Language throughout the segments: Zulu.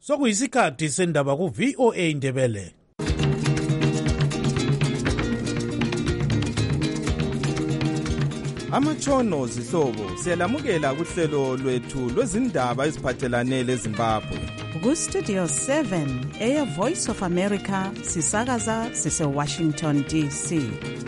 Sokuyisikhathi sendaba ku VOA Indebele. Amatshono zihlobo siyalamukela kuhlelo lwethu lwezindaba eziphathelane leZimbabwe. Ku-Studio 7 Air Voice of America sisakaza sise-Washington DC.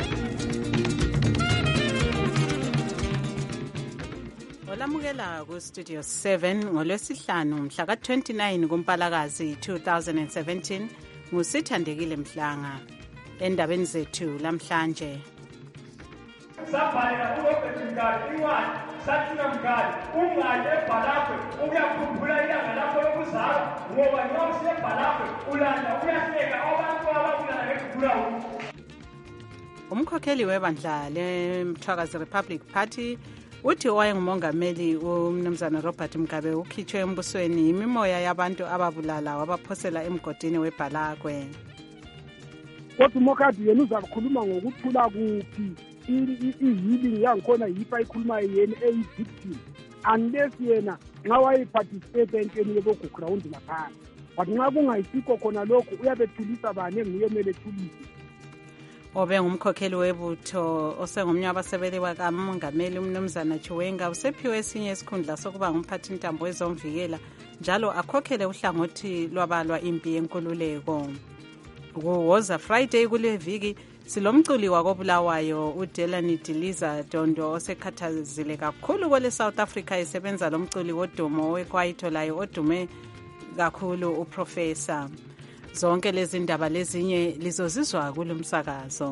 Olamukela ku-Studio 7 ngolwesihlanu mhla ka-29 kuMpalakazi 2017 nguSithandekile Mhlanga. Endabeni zethu lamhlanje. Sabhalela uRobert Mugabe incwadi sathina Mugabe ungaye eBhalakwe uyakhumbula ilanga lakho lokuzalwa ngoba noma useBhalakwe ulanda uyahleka abantu ababulala ngekugula. Umkhokheli webandla leMthwakazi Republic Party uthi owayengumongameli uMnumzana Robert Mugabe ukhitshwe embusweni imimoya yabantu ababulala wabaphosela emgodini weBhalakwe. Kodwa uMokadi yena uzakhuluma ngokuthula kuphi i-healing yangikhona yipa ikhuluma yena eyi-victim unless yena nxa wayeparticipate entweni yobogu-ground laphana, but nxa kungayisikho khona lokhu uyabethulisa bani enguye mele thulise. Obe ngumkhokheli webutho osengomnye wabasebeli bakamongameli uMnumzana Chiwenga usephiwe esinye isikhundla sokuba ngumphathi ntambo wezomvikela njalo akhokhele uhlangothi lwabalwa impi yenkululeko. Kuwoza Friday kule viki silomculi wakobulawayo uDelani Diliza Dondo osekhathazile kakhulu kwele South Africa esebenza lomculi wodumo wekwaito layo odume kakhulu uprofessor. Zonke lezi ndaba lezinye lizozizwa kulomsakazo.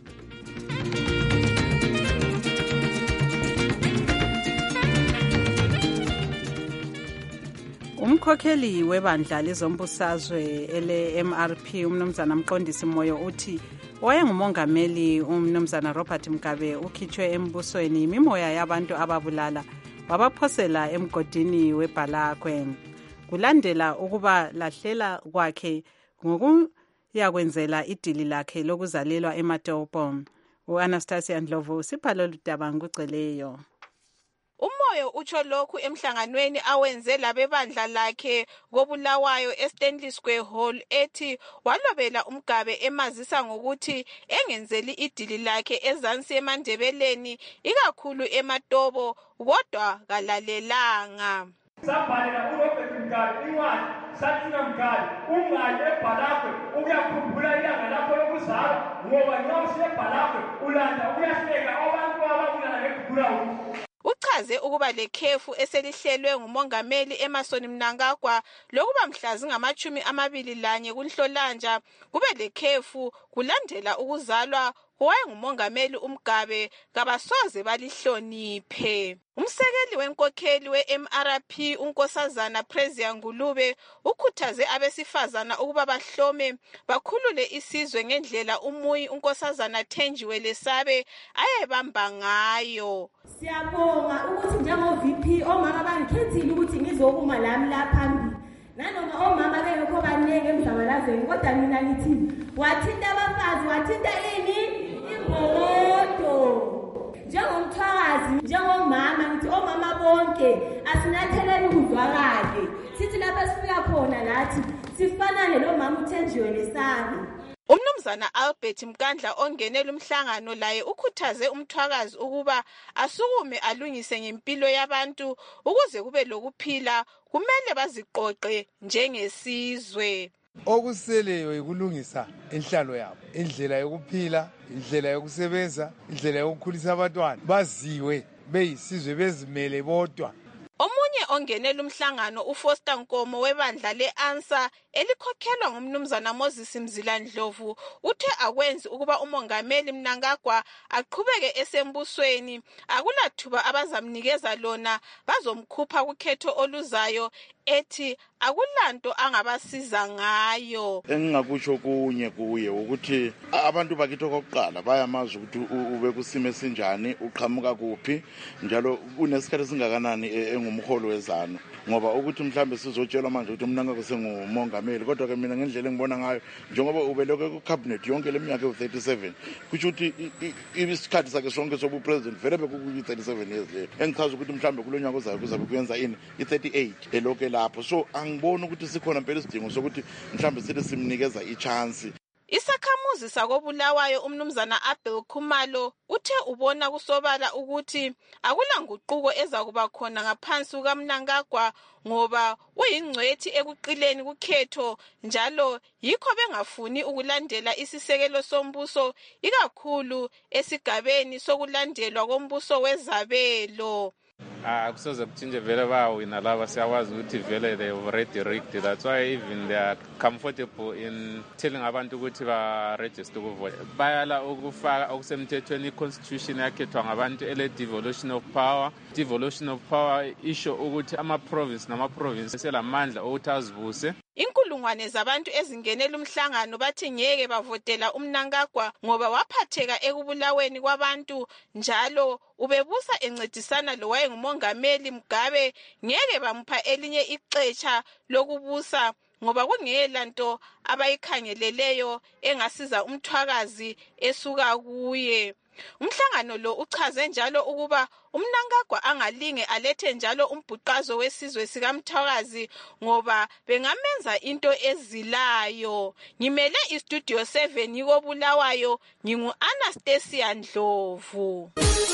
Umkhokheli webandla lezombusazwe ele-MRP uMnumzana Mqondisi Moyo uthi owayengumongameli uMnumzana Robert Mugabe ukhitshwe embusweni imimoya yabantu ababulala wabaphosela emgodini weBhalakwe. Kulandela ukuba lahlela kwakhe ngokuyakwenzela idili lakhe lokuzalelwa eMatopo. U-Anastasia Ndlovu sibhalo ludaba ngugceleyo. Umoyo utsho lokhu emhlanganweni awenze labebandla lakhe kobulawayo eStanley Square Hall ethi walobela uMgabe emazisa ngokuthi engenzeli idili lakhe ezansi eMandebeleni ikakhulu eMatobo kodwa kalalelanga. Sabhalela uRobert Mugabe incwadi sathina Mugabe ungaye eBhalakwe uyakhumbula ilanga lakho lokuzalwa ngoba noma useBhalakwe ulanda uyahleka abantu ababulala ngekugula. Uchaze ukuba lekhefu eselihlelwe ngumongameli Emmerson Mnangagwa lokuba mhlazi ngama-21 kuNhlolanja kube lekhefu kulandela ukuzalwa owayengumongameli uMgabe kabasoze balihloniphe. Umsekeli wenkokheli we-MRP uNkosazana Prezia Ngulube ukhuthaze abesifazana ukuba bahlome bakhulule isizwe ngendlela umuyi uNkosazana Thenjiwe Lesabe ayebamba ngayo. Siyabonga ukuthi njengo-VP omama bangikhethile ukuthi ngizokuma lami la phambili. Nanoma omama bengekho banenge emdlabalazweni kodwa mina ngithi wathinta abafazi wathinta ini imbokodo. Njengomthwakazi njengomama ngithi omama bonke asinatheleni ukuzwakale. Sithi lapha sifika khona lathi sifanane lo mama uThenjiwe Lesabe. Umnumzana Albert Mkandla ongenela umhlangano laye ukhuthaze umthwakazi ukuba asukume alungise ngempilo yabantu ukuze kube lokuphila kumele baziqoqe njengesizwe. Okuseleyo yikulungisa inhlalo yabo, indlela yokuphila, indlela yokusebenza, indlela yokukhulisa abantwana, baziwe beyisizwe bezimele bodwa. Omunye ongenela umhlangano uFoster Nkomo webandla leANSA elikhokhelwa ngumnumzana Moses Mzila Ndlovu uthe akwenzi ukuba umongameli Mnangagwa aqhubeke esembusweni akulathuba abazamnikeza lona bazomkhupha kukhetho oluzayo ethi akulanto angabasiza ngayo. Engingakusho kunye kuye ukuthi abantu bakithi okokuqala bayamazi ukuthi ube kusime sinjani uqhamuka kuphi njalo unesikhathi singakanani engumholo wezano ngoba ukuthi mhlambe sizotshelwa manje ukuthi Mnangagwa sengumongameli kodwa ke mina ngendlela engibona ngayo njengoba ubeleke ku cabinet yonke leminyaka u37 kusho ukuthi isikhathi sakhe sonke sobu president vele bekuyi 37 years later engichaza ukuthi mhlambe kulonyaka ozayo kuzabe kuyenza ini i38 eloke lapho. So angiboni ukuthi sikhona impela isidingo sokuthi mhlawumbe sithi simnikeza i-chance. Isakhamuzi sakobulawayo umnumzana Abel Khumalo uthe ubona kusobala ukuthi akulanguquko ezakuba khona ngaphansi kukaMnangagwa ngoba uyingcwethi ekuqileni kukhetho njalo yikho bengafuni ukulandela isisekelo sombuso ikakhulu esigabeni sokulandelwa kombuso wezabelo. Akusoze kutshintshe vele bawina laba siyawazi ukuthi vele they already rigged. That's why even they are comfortable in telling abantu ukuthi ba-register ukuvota. Bayala ukufaka okusemthethweni i-constitution yakhethwa ngabantu ele-devolution of power. Devolution of power isho ukuthi ama-province nama-province eselamandla ukuthi azibuse. Inkulungwane zabantu ezingenela umhlangano bathi ngeke bavotela uMnangagwa ngoba waphatheka ekubulaweni kwabantu njalo ubebusa encedisana lo wayengumongameli Mugabe ngeke bamupha elinye ixetsha lokubusa ngoba kungela nto abayikhangeleleyo engasiza umthwakazi esuka kuye. Umhlangano lo uchaze njalo ukuba uMnangagwa angalinge alethe njalo umbhuqazo wesizwe sikaMthwakazi ngoba bengamenza into ezilayo. Ngimele iStudio 7 yikobulawayo ngingu-Anastasia Ndlovu.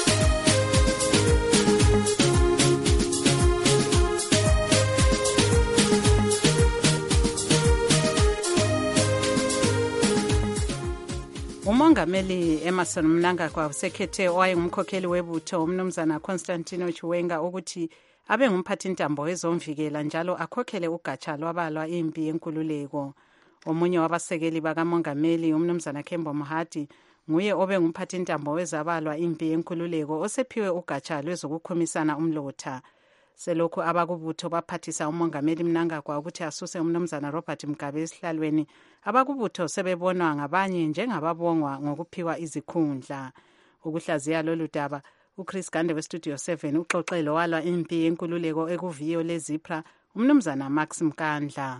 Umongameli Emmerson Mnangagwa usekhethe owayengumkhokheli webutho umnumzana Constantino Chiwenga ukuthi abe ngumphathintambo wezomvikela njalo akhokhele ugatsha lwabalwa impi yenkululeko. Omunye wabasekeli bakamongameli umnumzana Kembo Mohadi nguye obe ngumphathintambo wezabalwa impi yenkululeko osephiwe ugatsha lwezokukhumisana umlotha. Selokhu abakubutho baphathisa umongameli Mnangagwa ukuthi asuse umnumzana Robert Mugabe esihlalweni, abakubutho sebebonwa ngabanye njengababongwa ngokuphiwa izikhundla. Ukuhlaziya lolu daba, uChris Gande weStudio 7 uxoxelo walwa impi yenkululeko ekuviyo leZipra umnumzana Max Mkandla.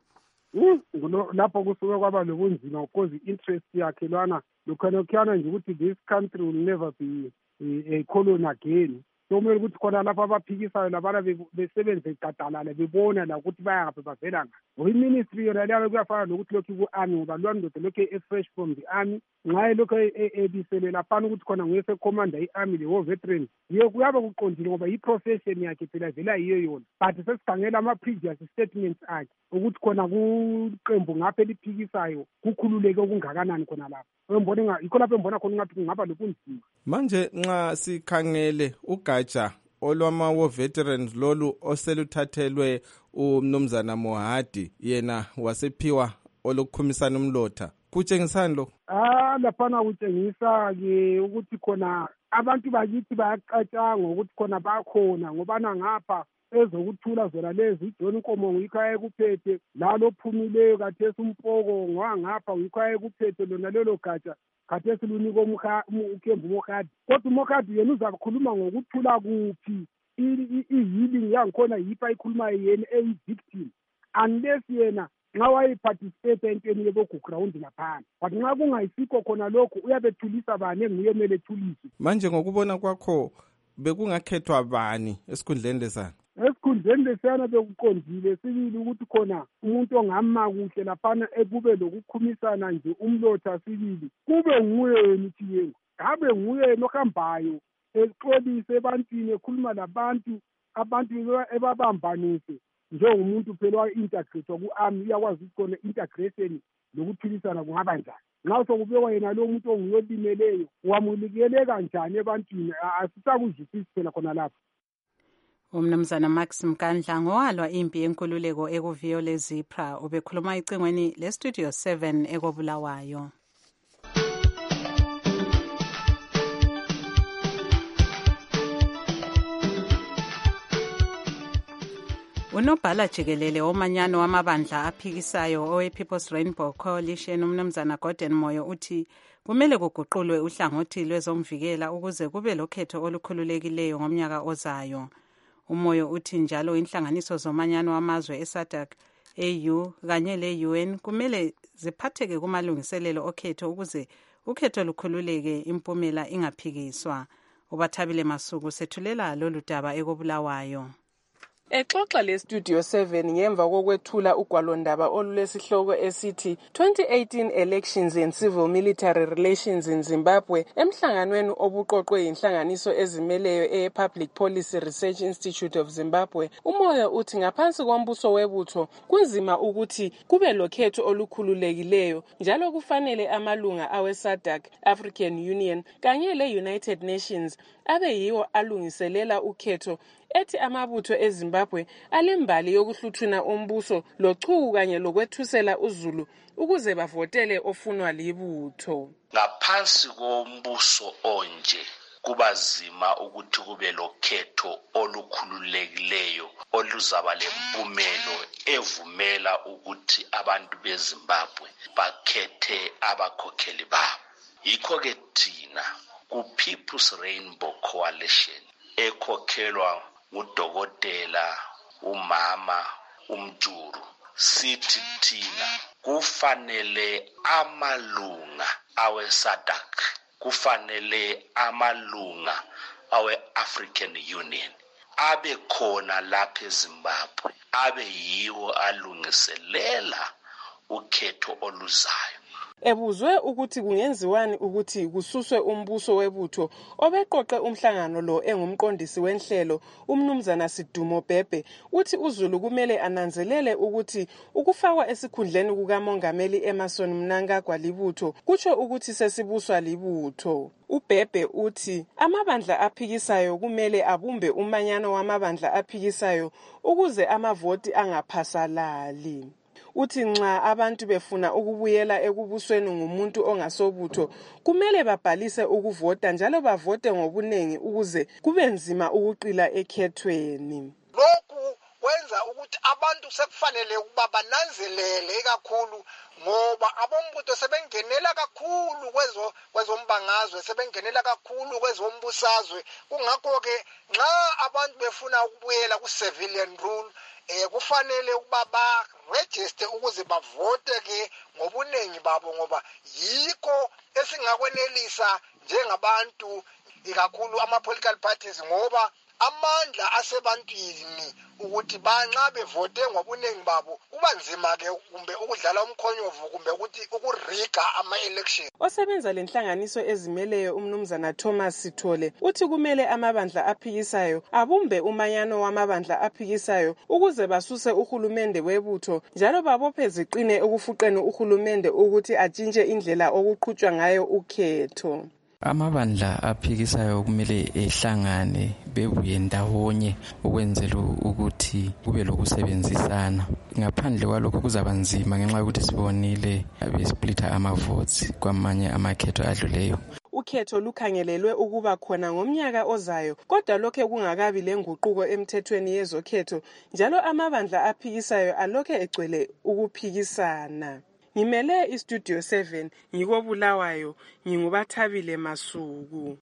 Lapho kusuke kwaba lobunzima because interest yakhe lwana lokhanokhana nje ukuthi this country will never be a colony again. Somele ukuthi khona lapha abaphikisayo labana besebenze igadalala bebona la ukuthi bayaphi bavela ngaphi. Ngoyiministry yona leyo kuyafana nokuthi lokhu ku-army ngoba lwana ndoda lokhu e-fresh from the army nxa lokhu ebisele laphana ukuthi khona nguyese commander i-army le-war veteran yiyo kuyabe kuqondile ngoba yi-profession yakhe phela vela yiyo yona but sesikhangela ama-previous statements akhe ukuthi khona kuqembu ngapha eliphikisayo kukhululeke okungakanani khona lapha. Yikho lapho embona khona ungathi kungaba lobunzima. Manje nxa sikhangele ugatsha olwama-war veterans lolu oseluthathelwe umnumzana Mohadi yena wasephiwa olokukhumisana umlotha, kutshengisani lo? Laphana kutshengisa-ke ukuthi khona abantu bakithi bayacatshanga ukuthi khona bakhona ngobana ngapha ezokuthula zona lezi John Nkomo yikho ayekuphethe lalo phumileyo kathesi umpoko ngwangapha yikho ayekuphethe lona lelo gatsha kathesi lunika uKembu Mohadi. Kodwa uMohadi yena uzakhuluma ngokuthula kuphi i-healing yangikhona yipha ikhuluma yena eyi-victim unless yena nxa wayeparticipate entweni yebogu ground laphana, but nxa kungayisikho khona lokhu uyabethulisa bani enguye mele ethulise. Manje ngokubona kwakho bekungakhethwa bani esikhundleni lesana? Esikhundleni lesana bekuqondile sibili ukuthi khona umuntu ongama kuhle laphana ekube lokukhumisana nje umlotha sibili kube nguye yena Chiwenga, ngabe nguye nohambayo exolise ebantwini ekhuluma labantu ebabambanise njengomuntu phela wa-integrate ku-army uyakwazi ukuthi khona integration lokuthulisana kungaba njani. Nxa sokubekwa yena lo muntu onguyolimeleyo wamulikele kanjani ebantwini asisakuzwisisi phela khona lapho. Umnumzana Max Mkandla ngowalwa impi yenkululeko ekuviyo leZipra ubekhuluma icingweni leStudio 7 ekobulawayo. Unobhala jikelele omanyano wamabandla aphikisayo owe-People's Rainbow Coalition umnumzana Gordon Moyo uthi kumele kuguqulwe uhlangothi lwezomvikela ukuze kube lokhetho olukhululekileyo ngomnyaka ozayo. Umoyo uthi njalo inhlanganiso zomanyano wamazwe eSADC, AU kanye le-UN kumele ziphatheke kumalungiselelo okhetho ukuze ukhetho lukhululeke impumela ingaphikiswa. Ubathabile Masuku sethulela lolu daba ekobulawayo. Exoxa le-Studio 7 ngemva kokwethula ugwalondaba olulesihloko esithi 2018 Elections and Civil Military Relations in Zimbabwe emhlanganweni obuqoqwe yinhlanganiso ezimeleyo e-Public Policy Research Institute of Zimbabwe. Umoya uthi ngaphansi kombuso webutho kunzima ukuthi kube lokhetho olukhululekileyo njalo kufanele amalunga awe-SADC, African Union kanye le-United Nations abe yiwo alungiselela ukhetho. Ethi amabutho eZimbabwe alembali yokuhluthuna umbuso lochuku kanye lokwethusela uZulu ukuze bavotele ofunwa libutho. Ngaphansi kombuso onje kubazima ukuthi kube lokhetho olukhululekileyo oluzaba lempumelo evumela ukuthi abantu beZimbabwe bakhethe abakhokheli babo. Yikho-ke thina ku-People's Rainbow Coalition ekhokhelwa ngudokotela umama uMjuru sithi thina kufanele amalunga awe-SADC, kufanele amalunga awe-African Union abe khona lapha eZimbabwe, abe yiwo alungiselela ukhetho oluzayo. Ebuzwe ukuthi kungenziwani ukuthi kususwe umbuso webutho obeqoqe umhlangano lo engumqondisi wenhlelo umnumzana Sidumo Bhebhe uthi uZulu kumele ananzelele ukuthi ukufakwa esikhundleni kukamongameli Emmerson Mnangagwa libutho kutsho ukuthi sesibuswa libutho. uBhebhe uthi amabandla aphikisayo kumele abumbe umanyano wamabandla aphikisayo ukuze amavoti angaphasalali. Uthi nxa abantu befuna ukubuyela ekubusweni ngumuntu ongasobutho kumele babhalise ukuvota njalo bavote ngobunengi ukuze kube nzima ukuqila ekhethweni. Lokhu kwenza ukuthi abantu sekufanele ukuba bananzelele kakhulu ngoba abombutho sebengenela kakhulu kwezombangazwe, sebengenela kakhulu kwezombusazwe. Kungakho ke nxa abantu befuna ukubuyela ku-civilian rule kufanele ukuba ba-register ukuze bavote ke ngobunengi babo ngoba yikho esingakwenelisa njengabantu ikakhulu ama-political parties ngoba amandla asebantwini ukuthi banxa bevote ngobunengi babo kuba nzima ke kumbe ukudlala umkhonyovu kumbe ukuthi ukuriga ama-election. Osebenza lenhlanganiso ezimeleyo umnumzana Thomas Sithole uthi kumele amabandla aphikisayo abumbe umanyano wamabandla aphikisayo ukuze basuse uhulumende webutho njalo babophe ziqine ukufuqeni uhulumende ukuthi atshintshe indlela okuqhutshwa ngayo ukhetho. Amabandla aphikisayo kumele ehlangane bebuye ndawonye ukwenzela ukuthi kube lokusebenzisana. Ngaphandle kwalokho kuzaba nzima ngenxa yokuthi sibonile besplita ama-votes kwamanye amakhetho adluleyo. Ukhetho lukhangelelwe ukuba khona ngomnyaka ozayo kodwa lokho kungakabi lenguquko emthethweni yezokhetho njalo amabandla aphikisayo alokho egcwele ukuphikisana. Ngimele iStudio 7 ngikobulawayo ngingubathabile Masuku.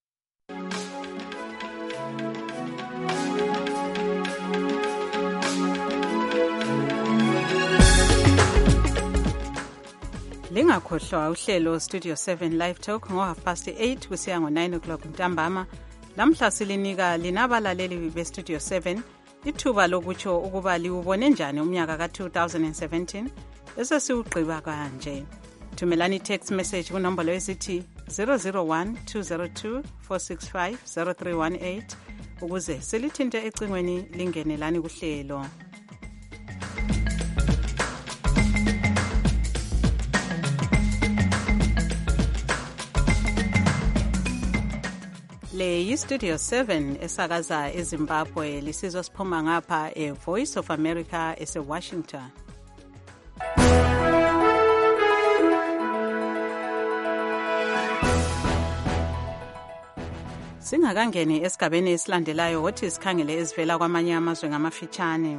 Lingakhohlwa uhlelo Studio 7 Live Talk ngo8:30 kusiya ngo9 o'clock ntambama. Lamhla silinika linabalaleli beStudio 7 ithuba lokutsho ukuba liwubone njani umnyaka ka2017 esesiwugqiba kanje. Thumelani text message kunombolo esithi 001-202-465-0318 ukuze silithinte ecingweni lingenelani kuhlelo. Le yiStudio 7 esakaza eZimbabwe lisizwe siphuma ngapha eVoice of America eseWashington. Singakangeni esigabeni esilandelayo wothi sikhangele ezivela kwamanye amazwe ngamafitshane.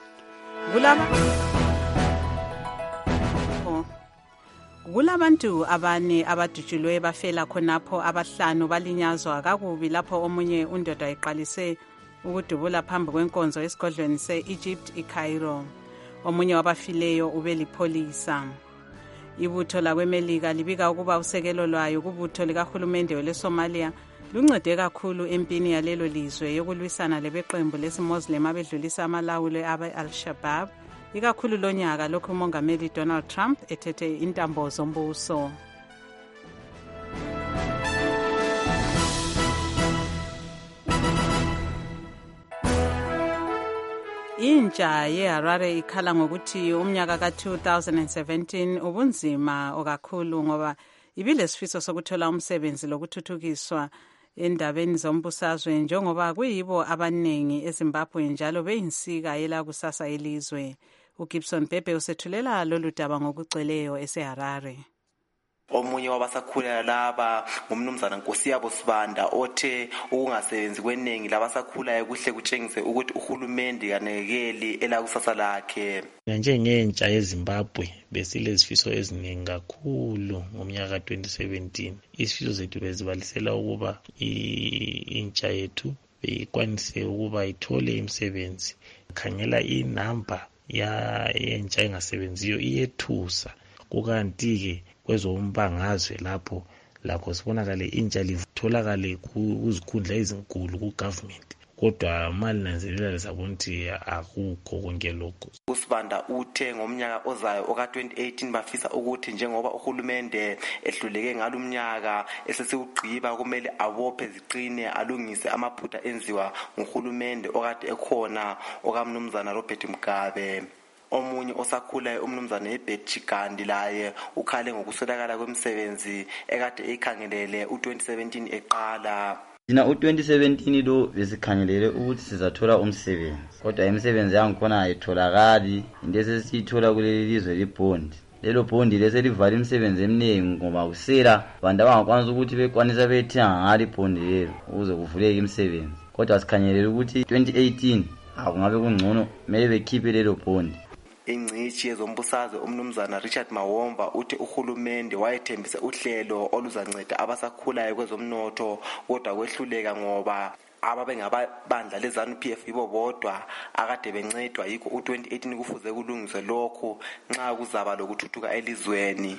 Kulabantu abane abadutshulwe bafela khonapho abahlanu balinyazwa kakubi lapho omunye undoda eqalise ukudubula phambi kwenkonzo esigodlweni se-Egypt iCairo. Omunye wabafileyo ubelipholisa. Ibutho lakweMelika libika ukuba usekelo lwayo kubutho likahulumende leSomalia luncede kakhulu empini yalelo lizwe yokulwisana lebeqembu lesimuslim abedlulisa amalawulo abe-al-Shabaab, ikakhulu lonyaka lokhu umongameli Donald Trump ethethe intambo zombuso. Intsha yeHarare ikhala ngokuthi umnyaka ka-2017 ubunzima okakhulu ngoba ibilesifiso sokuthola umsebenzi lokuthuthukiswa endabeni zombusazwe njengoba kuyibo abaningi eZimbabwe njalo beyinsika yelakusasa yelizwe. uGibson Bhebhe usethulela lolu daba ngokugcweleyo eseHarare. Omunye wabasakhula laba ngumnumzana Nkosiyabo Sibanda othe ukungasebenzi kweningi labasakhulayo kuhle kutshengise ukuthi uhulumende kanekeli elakusasa lakhe. Njengentsha yeZimbabwe besilezifiso eziningi kakhulu ngomnyaka 2017. Izifiso zethu bezibalisela ukuba intsha yethu ikwanise ukuba ithole imisebenzi. Khangela inamba yentsha engasebenziyo iyethusa, kukanti-ke kwezombangazwe lapho lakho sibonakale intsha litholakale kuzikhundla ezinkulu ku-government, kodwa mali nanzelela sabona ukuthi akukho konke lokho. uSibanda uthe ngomnyaka ozayo oka-2018 bafisa ukuthi njengoba uhulumende ehluleke ngalumnyaka esesiwugqiba kumele abophe ziqine alungise amaphutha enziwa nguhulumende okade ekhona okamnumzana Robert Mugabe. Omunye osakhulayo umnumzana eBeth Chikandi laye ukhale ngokuswelakala kwemisebenzi ekade eyikhangelele u-2017 eqala. Thina u-2017 lo besikhangelele ukuthi sizathola umsebenzi, kodwa imisebenzi yangikhona ayitholakali. Into esesiyithola kuleli lizwe libhondi. Lelo bhondi leselivala imisebenzi eminingi ngoba kusela abantu abangakwanisa ukuthi bekwanisa bethenga ngalo ibhondi lelo ukuze kuvuleke imisebenzi. Kodwa sikhangelele ukuthi 2018 akungabe kungcono kumele bekhiphe lelo bhondi. Ingcishi yezombusazwe umnumzana Richard Mawomba uthi uhulumende wayethembise uhlelo oluzanceda abasakhulayo kwezomnotho, kodwa kwehluleka ngoba ababengabandla leZANU-PF ibo bodwa akade bencedwa yikho u-2018 kufuze kulungiswe lokho nxa kuzaba lokuthuthuka elizweni.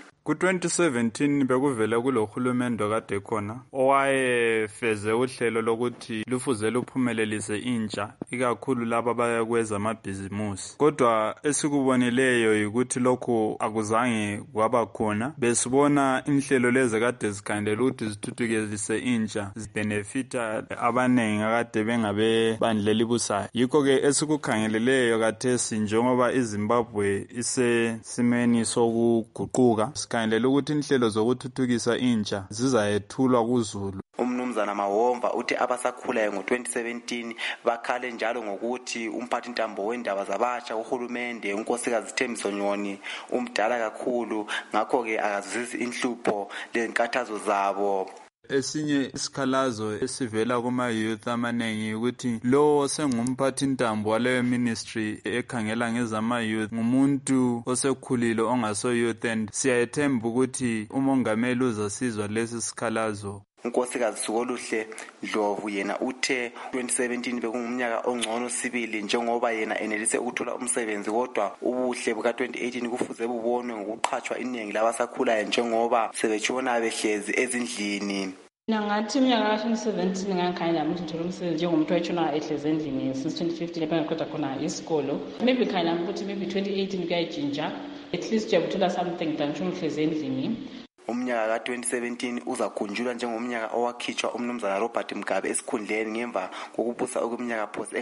Ku-2017 bekuvele kulohulumende kade khona owayefeze uhlelo lokuthi lufuze luphumelelise intsha ikakhulu laba abaya kwezamabhizimusi, kodwa esikubonileyo yikuthi lokhu akuzange kwaba khona. Besibona inhlelo lezi kade zikhandela ukuthi zithuthukise intsha zibenefita abanengi akade bengabe bandla elibusayo. Yikho-ke esikukhangeleleyo kathesi njengoba iZimbabwe isesimeni sokuguquka, sikhangelela ukuthi inhlelo zokuthuthukisa intsha zizayethulwa kuZulu. Umnumzana Mawomba uthi abasakhulayo ngo-2017 bakhale njalo ngokuthi umphathintambo wendaba zabasha uhulumende unkosikazi Thembiso Nyoni umdala kakhulu, ngakho-ke akazizisi inhlupho lezinkathazo zabo. Esinye isikhalazo esivela kuma-youth amanengi ukuthi lo sengumphathintambo waleyo ministry ekhangela ngezama-youth ngumuntu osekhulile ongaso-youth, and siyayethemba ukuthi umongameli uzasizwa lesi sikhalazo. unkosikazi Sukoluhle Dlovu yena uthe 2017 bekungumnyaka ongcono sibili njengoba yena enelise ukuthola umsebenzi, kodwa ubuhle buka-2018 kufuze bubonwe ngokuqhatshwa iningi labasakhulayo njengoba sebetshona behlezi ezindlini. Ngathi umnyaka ka-2017 ngangikhangelela ukuthi ngithole umsebenzi njengomuntu wayetshona ehlezi endlini since 2015 lapha ngiqeda khona isikolo. Maybe ngikhangelela ukuthi maybe 2018 kuyayijinja, at least uyabuthola something than ngitshona uhlezi endlini. Umnyaka ka-2017 uzakhunjulwa njengomnyaka owakhitshwa umnumzana Robert Mugabe esikhundleni ngemva kokubusa okweminyaka phosi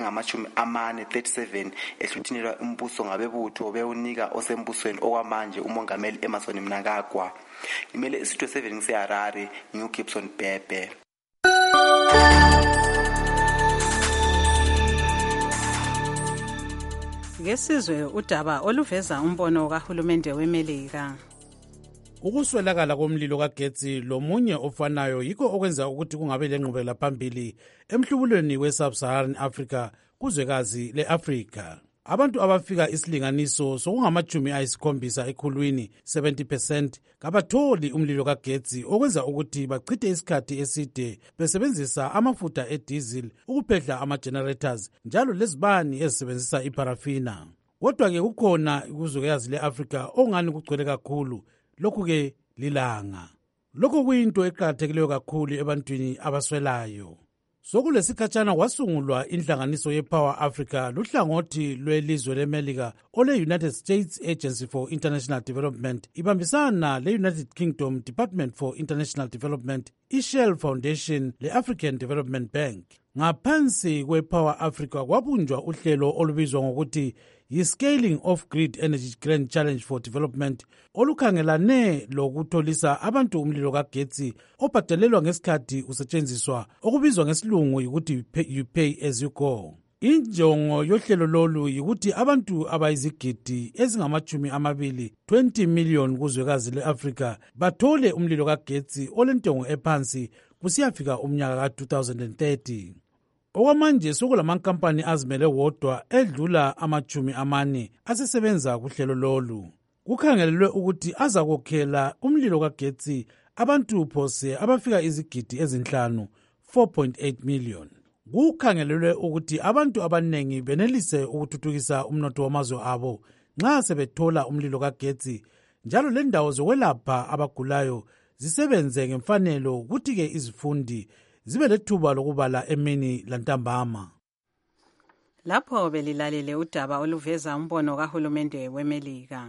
engama-37 ehluthinelwa umbuso ngabebutho bewunika osembusweni okwamanje umongameli Emmerson Mnangagwa. Imele isitho 7 ngiseHarare, nginguGibson Bhebhe. Ngesizwe udaba oluveza umbono kahulumende weMelika. Ukuswelakala komlilo kagetsi lomunye ofanayo yikho okwenza ukuthi kungabe lenqubekela phambili emhlubulweni we-Sub-Saharan Africa kuzwekazi le-Afrika. Abantu abafika isilinganiso sokungama-70 ekhulwini 70% kabatholi umlilo kagetsi, okwenza ukuthi bachithe isikhathi eside besebenzisa amafutha ediesel ukuphehla ama-generators njalo lezibani ezisebenzisa iparafina. Kodwa-ke kukhona kuzwekazi le-Afrika ongani kugcwele kakhulu, lokhu-ke lilanga. lokho kuyinto eqakathekileyo kakhulu ebantwini abaswelayo. Sokulesikhatshana kwasungulwa inhlanganiso yePower Africa luhlangothi lwelizwe leMelika ole-United States Agency for International Development ibambisana le-United Kingdom Department for International Development, iShell Foundation le-African Development Bank. Ngaphansi kwePower Africa kwabunjwa uhlelo olubizwa ngokuthi yi-Scaling of Grid Energy Grand Challenge for Development olukhangelane lokutholisa abantu umlilo kagetsi obhadelelwa ngesikhathi usetshenziswa okubizwa ngesilungu yikuthi you pay as you go. Injongo yohlelo lolu yikuthi abantu abayizigidi ezingama-20 20 million kuzwekazi le-Afrika bathole umlilo kagetsi olentengo ephansi kusiyafika umnyaka ka-2030. Okwamanje sokulamankampani azimele wodwa edlula 40 asesebenza kuhlelo lolu. Kukhangelelwe ukuthi azakhokhela umlilo kagetsi abantu phose abafika izigidi ezinhlanu 4.8 million. Kukhangelelwe ukuthi abantu abanengi benelise ukuthuthukisa umnotho wamazwe abo nxa sebethola umlilo kagetsi, njalo lendawo zokwelapha abagulayo zisebenze ngemfanelo, ukuthi-ke izifundi zibe lethuba lokubala emini lantambama. Lapho belilalele udaba oluveza umbono kahulumende weMelika.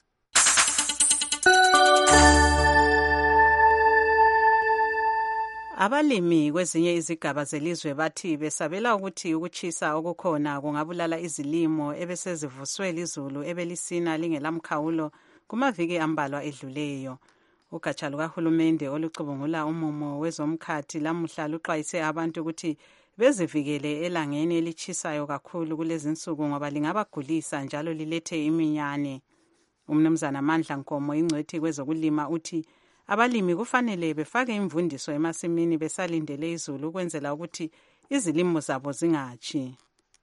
Abalimi kwezinye izigaba zelizwe bathi besabela ukuthi ukuchisa okukhona kungabulala izilimo ebesezivuswe lizulu ebelisina lingelamkhawulo kumaviki ambalwa edluleyo. Ugatsha lukahulumende olucubungula umumo wezomkhathi lamuhla luxwayise abantu ukuthi bezivikele elangeni elichisayo kakhulu kulezinsuku ngoba lingabagulisa njalo lilethe iminyane. Umnumzana Mandla Nkomo, ingcwethi kwezokulima, uthi abalimi kufanele befake imvundiso emasimini besalindele izulu ukwenzela ukuthi izilimo zabo zingachi.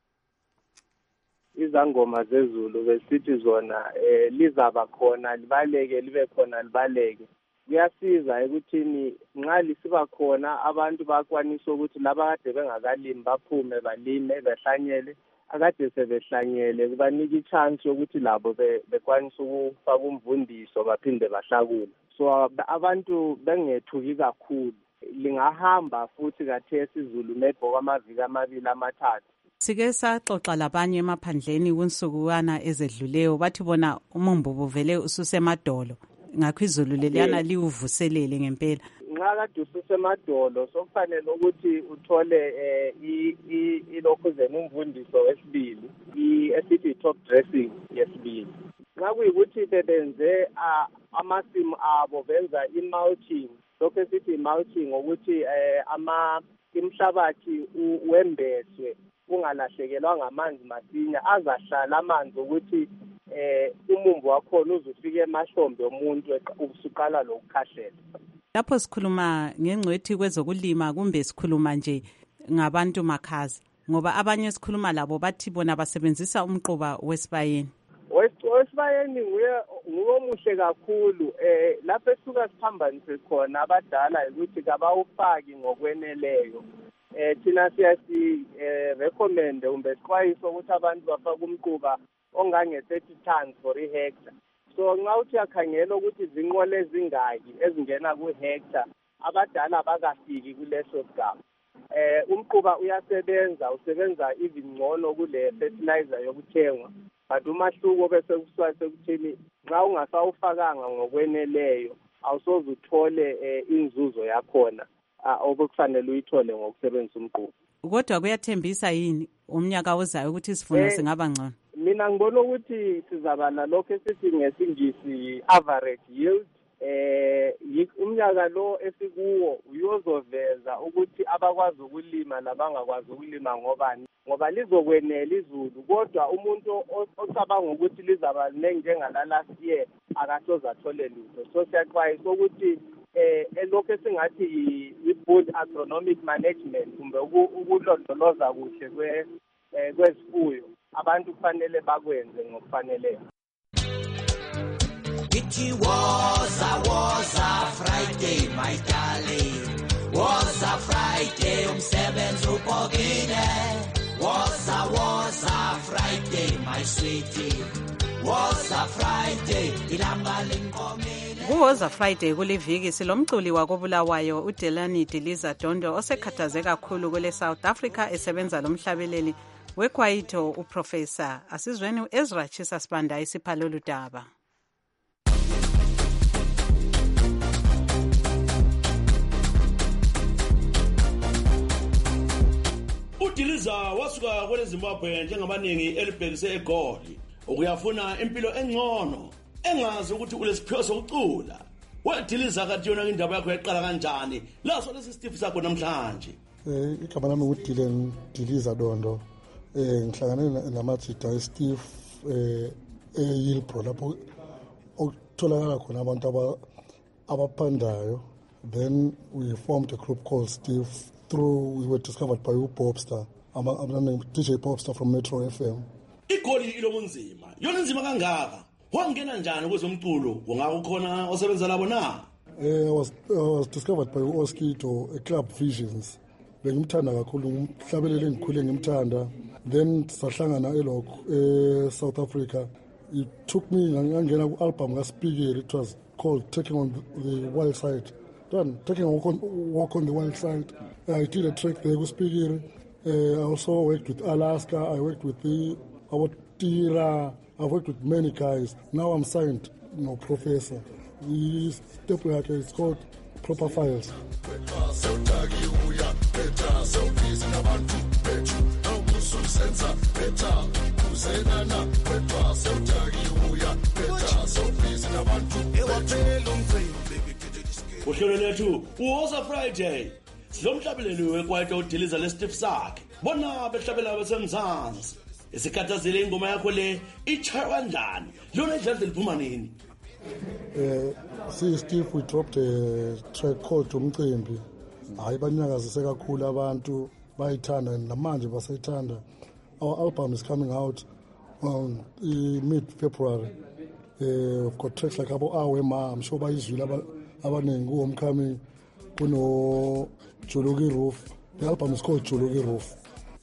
Izangoma zezulu besithi zona lizaba khona libaleke, libe khona libaleke. Kuyasiza ekuthini nxa lisiba khona abantu bakwanisa ukuthi laba kade bengakalimi baphume balime behlanyele, akade sebehlanyele kubanika ichance yokuthi labo bekwanisa ukufaka umvundiso baphinde bahlakule. So abantu bengethuki kakhulu, lingahamba futhi kathesi izulu nebhoka amaviki 2-3. Sike saxoxa labanye emaphandleni kunsukwana ezedluleyo, bathi bona umumbu uvele ususemadolo, ngakho izulu leliyana liwuvuselele ngempela. Nxa kade ususemadolo sokufanele ukuthi uthole ilokhuzeni umvundiso wesibili, esithi top dressing yesibili. Nxa kuyikuthi bebenze amasimu abo benza i-mulching, lokho esithi i-mulching ukuthi imhlabathi wembeswe ungalahlekelwa ngamanzi masinya, azahlala amanzi ukuthi umumbu wakhona uzufike emahlombe omuntu usuqala lokukhahlela. Lapho sikhuluma ngengcwethi kwezokulima kumbe sikhuluma nje ngabantu makhaza, ngoba abanye sikhuluma labo bathi bona basebenzisa umquba wesibayeni. Wesibayeni nguwo muhle kakhulu. Lapho esuka siphambanise khona abadala ukuthi kabawufaki ngokweneleyo. Thina siyasi recommend umbe sixwayiso ukuthi abantu bafake umquba ongange-30 tons for i-hectare. So nxa uthi yakhangela ukuthi zinqole ezingaki ezingena ku-hectare, abadala bakafiki kuleso sigaba. Umquba uyasebenza, usebenza even ngcono kule fertilizer yokuthengwa, but umahluko bese kuswa sekuthini nxa ungasawufakanga ngokweneleyo awusoze uthole inzuzo yakhona okufanele uyithole ngokusebenzisa umquba. Kodwa kuyathembisa yini umnyaka ozayo ukuthi isivuno singaba ngcono? Mina ngibona ukuthi sizabala lokho esithi ngesingisi average yield. Umnyaka lo esikuwo uyozoveza ukuthi abakwazi ukulima labangakwazi ukulima ngobani, ngoba lizokwenela izulu, kodwa umuntu ocabanga ukuthi lizaba linengi njengala last year akasoze athole lutho. So siyaxwayisa ukuthi lokho esingathi i-good agronomic management kumbe ukulondoloza kuhle kwezifuyo abantu kufanele bakwenze ngokufaneleyo. It was a Friday, my darling. Was a Friday, umsebenzi ubhokile. Was a Friday, my sweetie. Was a Friday, ilanga linkomile. Kuwoza Friday kuliviki silomculi wakobulawayo uDelani Diliza Dondo osekhathaze kakhulu kwele South Africa esebenza lomhlabeleli wekwaito uprofessor. Asizweni uEzra Chisa Sibanda isiphalo ludaba. uDiliza wasuka kwele Zimbabwe njengabaningi elibhekise eGoli ukuyafuna impilo engcono engazi ukuthi ulesiphiwo sokucula. Wadiliza kaTyona indaba yakho yaqala kanjani laso lesi Steve sakho namhlanje? Igama lami nguDilen Diliza Dondo. Ngihlangane namajida Steve eYilbro lapho okutholakala khona abantu abaphandayo. Then we formed a group called Steve. We were discovered by Popstar. I'm DJ Popstar from Metro FM. iGoli ilobunzima yona nzima kangaka wangena njani kwezomculo ungakukhona osebenza labo na? I was discovered by Oskito a Club Visions. Bengimthanda kakhulu umhlabeleli engikhule ngimthanda. Then sahlangana elokho South Africa. It took me ngangena ku-album kaSpikiri. It was called Taking on the Wild Side. Taking a walk on the wild side. I did a track there with Spigiri. I also worked with Alaska. I worked with Tira. I worked with many guys. Now I'm signed, Professor. The step is called Proper Files. Uhlelo lethu uwoza Friday silomhlabeleli wekwaito uDiliza leSteve sakhe bona behlabela basemzansi isikhathazile ingoma yakho le ichaywa njani lona idlala liphuma nini? Steve, we dropped a track called Umcimbi. Hayi banyakazise kakhulu abantu bayithanda namanje basayithanda. Our album is coming out on mid-February. We've got tracks like Awe Ma, I'm sure bayizwile abaningi Homecoming, kuno Jologi Roof. The album is called Jologi Roof.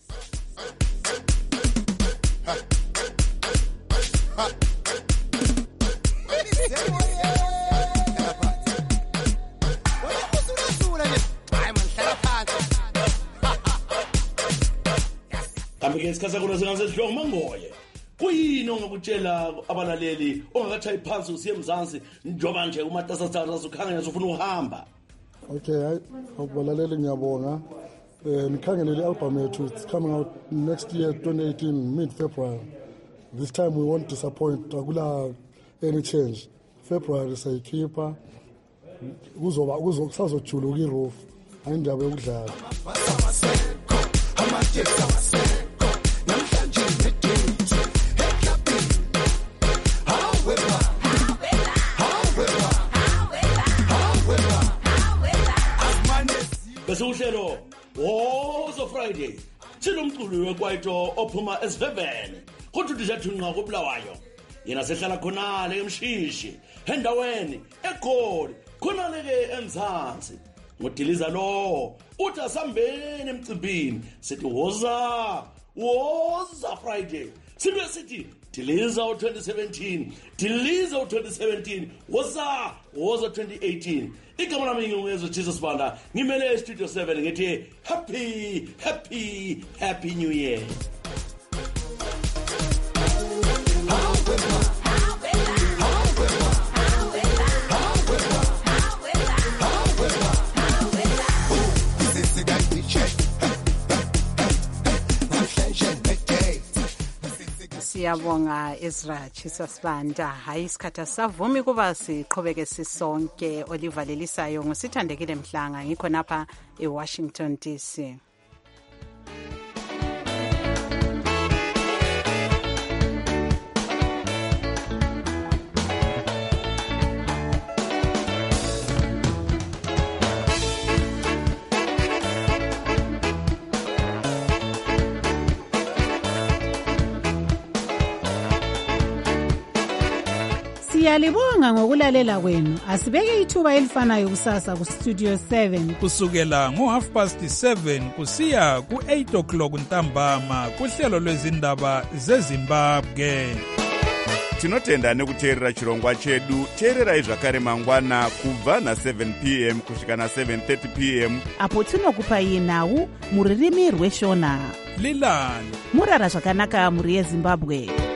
Kambe ke isikhathi sakho singasehloko mangoye. Kuyini ongakutshela abalaleli ongakachayi phansi usiye emzansi njoba nje umatasathatha ukhangela ufuna uhamba? Okay, abalaleli ngiyabonga. Nikhangele le album yethu, it's coming out next year 2018 mid-February. This time we won't disappoint. Akula any change. February sayikhipha kusazojuluka iroof ayindaba yokudlala. Bese uhlelo woza Friday silomculo wekwaito ophuma esivevene kodwa udizathu nqa kobulawayo yena sehlala khona le emshishi endaweni eGoli khona ke emzansi ngoDiliza lo uthi asambeni emcimbini sithi woza Friday sibe sithi Diliza 2017 Diliza 2017 woza 2018. Igama lami nguEzra Chisa Sibanda ngimele Studio 7 ngithi happy new year. Siyabonga Ezra Chisa Sibanda. Hayi isikhathi savumi kuba siqhubeke sisonke olivalelisayo ngosithandekile Mhlanga ngikho napha eWashington DC. Siyalibonga ngokulalela kwenu. Asibeke ithuba elifanayo kusasa ku Studio 7 kusukela ngo7:30 kusiya ku8 o'clock ntambama kuhlelo lwezindaba zeZimbabwe. tinotenda nekuteerera chirongwa chedu. Teererai zvakare mangwana kubva na7 pm kusvika na7:30 pm apo tinokupai nhau muririmi rweshona. Lilan murara zvakanaka muri yeZimbabwe.